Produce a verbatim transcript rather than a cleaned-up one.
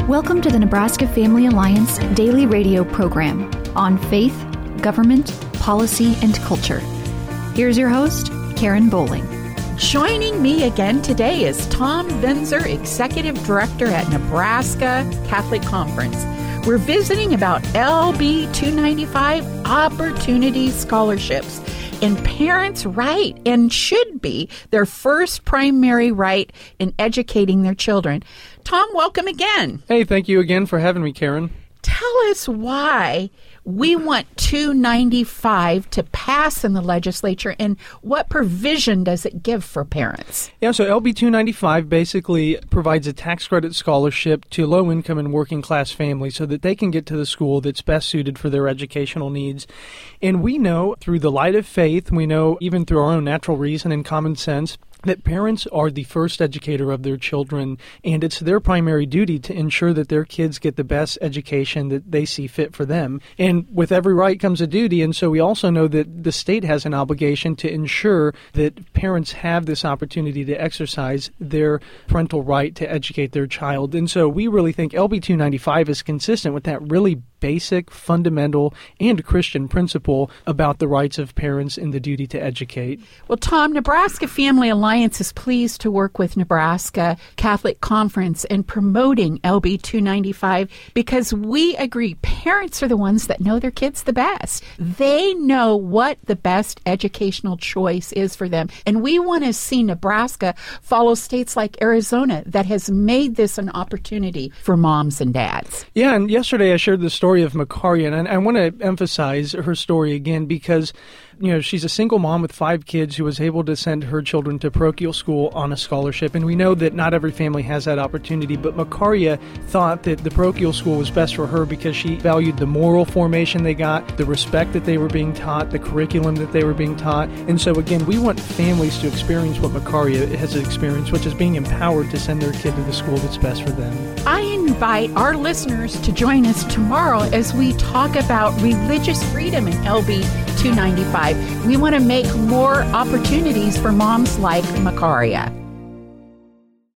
Welcome to the Nebraska Family Alliance daily radio program on faith, government, policy, and culture. Here's your host, Karen Bowling. Joining me again today is Tom Venzer, Executive Director at Nebraska Catholic Conference. We're visiting about L B two ninety-five Opportunity Scholarships and parents' right and should be their first primary right in educating their children. Tom, welcome again. Hey, thank you again for having me, Karen. Tell us why we want two ninety-five to pass in the legislature, and what provision does it give for parents? Yeah, so L B two ninety-five basically provides a tax credit scholarship to low-income and working-class families so that they can get to the school that's best suited for their educational needs. And we know through the light of faith, we know even through our own natural reason and common sense, that parents are the first educator of their children, and it's their primary duty to ensure that their kids get the best education that they see fit for them. And with every right comes a duty, and so we also know that the state has an obligation to ensure that parents have this opportunity to exercise their parental right to educate their child. And so we really think L B two ninety-five is consistent with that really basic, fundamental, and Christian principle about the rights of parents and the duty to educate. Well, Tom, Nebraska Family Alliance is pleased to work with Nebraska Catholic Conference in promoting L B two ninety-five because we agree parents are the ones that know their kids the best. They know what the best educational choice is for them. And we want to see Nebraska follow states like Arizona that has made this an opportunity for moms and dads. Yeah, and yesterday I shared the story of Makaria, and I want to emphasize her story again because, you know, she's a single mom with five kids who was able to send her children to parochial school on a scholarship, and we know that not every family has that opportunity, but Makaria thought that the parochial school was best for her because she valued the moral formation they got, the respect that they were being taught, the curriculum that they were being taught, and so again, we want families to experience what Makaria has experienced, which is being empowered to send their kid to the school that's best for them. I invite our listeners to join us tomorrow as we talk about religious freedom in L B two ninety-five. We want to make more opportunities for moms like Makaria.